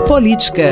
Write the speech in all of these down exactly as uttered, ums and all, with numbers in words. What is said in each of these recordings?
Política.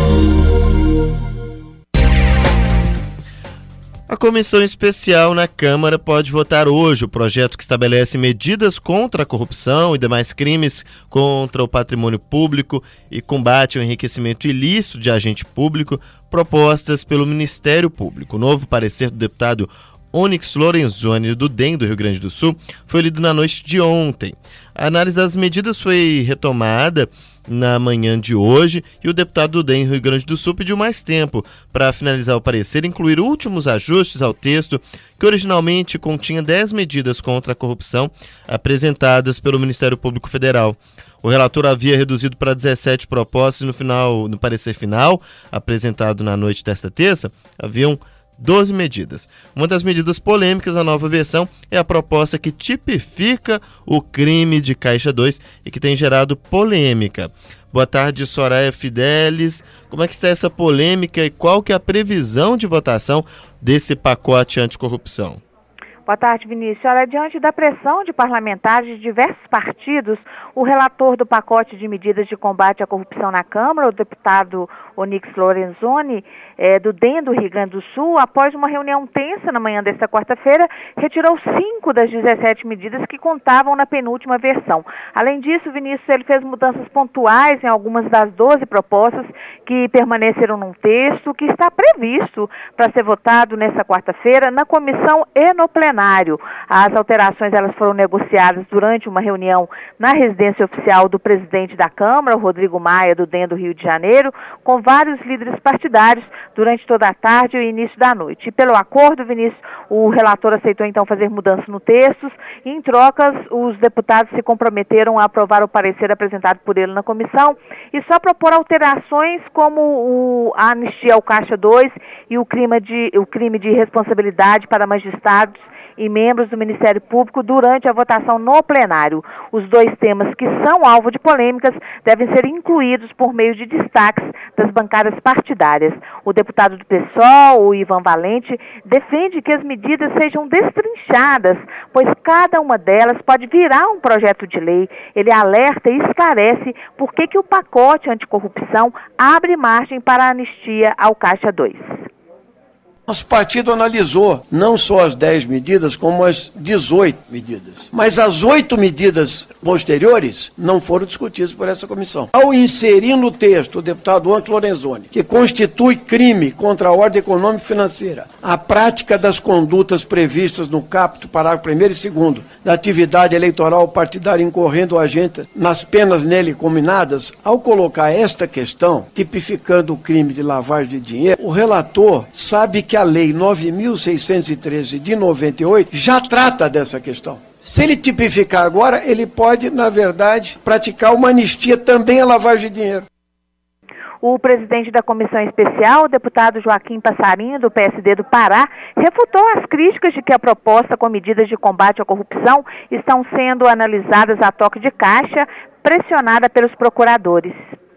A comissão especial na Câmara pode votar hoje o projeto que estabelece medidas contra a corrupção e demais crimes contra o patrimônio público e combate ao enriquecimento ilícito de agente público propostas pelo Ministério Público. O novo parecer do deputado Onyx Lorenzoni, do D E M do Rio Grande do Sul, foi lido na noite de ontem. A análise das medidas foi retomada na manhã de hoje e o deputado do D E M do Rio Grande do Sul pediu mais tempo para finalizar o parecer e incluir últimos ajustes ao texto que originalmente continha dez medidas contra a corrupção apresentadas pelo Ministério Público Federal. O relator havia reduzido para dezessete propostas no final, no parecer final, apresentado na noite desta terça, haviam doze medidas. Uma das medidas polêmicas da nova versão é a proposta que tipifica o crime de Caixa dois e que tem gerado polêmica. Boa tarde, Soraya Fidelis. Como é que está essa polêmica e qual que é a previsão de votação desse pacote anticorrupção? Boa tarde, Vinícius. Olha, diante da pressão de parlamentares de diversos partidos, o relator do pacote de medidas de combate à corrupção na Câmara, o deputado Onyx Lorenzoni, é, do D E M do Rio Grande do Sul, após uma reunião tensa na manhã desta quarta-feira, retirou cinco das dezessete medidas que contavam na penúltima versão. Além disso, Vinícius, ele fez mudanças pontuais em algumas das doze propostas que permaneceram num texto que está previsto para ser votado nesta quarta-feira na comissão e no plenário. As alterações elas foram negociadas durante uma reunião na residência oficial do presidente da Câmara, o Rodrigo Maia, do D E M do Rio de Janeiro, com vários líderes partidários durante toda a tarde e o início da noite. E pelo acordo, Vinícius, o relator aceitou então fazer mudanças no texto e, em trocas, os deputados se comprometeram a aprovar o parecer apresentado por ele na comissão e só propor alterações como o, a anistia ao Caixa dois e o crime de, o crime de responsabilidade para magistrados e membros do Ministério Público durante a votação no plenário. Os dois temas que são alvo de polêmicas devem ser incluídos por meio de destaques das bancadas partidárias. O deputado do P SOL, o Ivan Valente, defende que as medidas sejam destrinchadas, pois cada uma delas pode virar um projeto de lei. Ele alerta e esclarece por que que o pacote anticorrupção abre margem para a anistia ao Caixa dois. Nosso partido analisou não só as dez medidas, como as dezoito medidas. Mas as oito medidas posteriores não foram discutidas por essa comissão. Ao inserir no texto o deputado Onyx Lorenzoni, que constitui crime contra a ordem econômica e financeira, a prática das condutas previstas no capítulo, parágrafo primeiro e segundo, da atividade eleitoral partidária incorrendo o agente nas penas nele combinadas, ao colocar esta questão, tipificando o crime de lavagem de dinheiro, o relator sabe que que a Lei nove mil seiscentos e treze de noventa e oito já trata dessa questão. Se ele tipificar agora, ele pode, na verdade, praticar uma anistia também à lavagem de dinheiro. O presidente da comissão especial, o deputado Joaquim Passarinho, do P S D do Pará, refutou as críticas de que a proposta com medidas de combate à corrupção estão sendo analisadas a toque de caixa, pressionada pelos procuradores.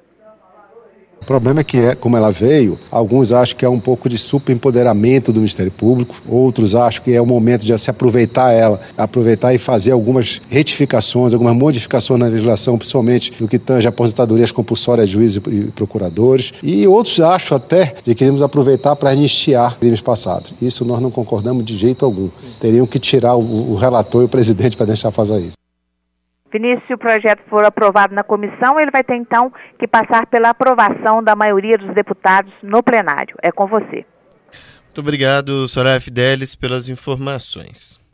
O problema é que, é, como ela veio, alguns acham que é um pouco de superempoderamento do Ministério Público, outros acham que é o momento de se aproveitar ela, aproveitar e fazer algumas retificações, algumas modificações na legislação, principalmente no que tange aposentadorias compulsórias de juízes e procuradores, e outros acham até de que queremos aproveitar para anistiar crimes passados. Isso nós não concordamos de jeito algum. Teriam que tirar o, o relator e o presidente para deixar fazer isso. Vinícius, se o projeto for aprovado na comissão, ele vai ter então que passar pela aprovação da maioria dos deputados no plenário. É com você. Muito obrigado, Soraya Fidelis, pelas informações.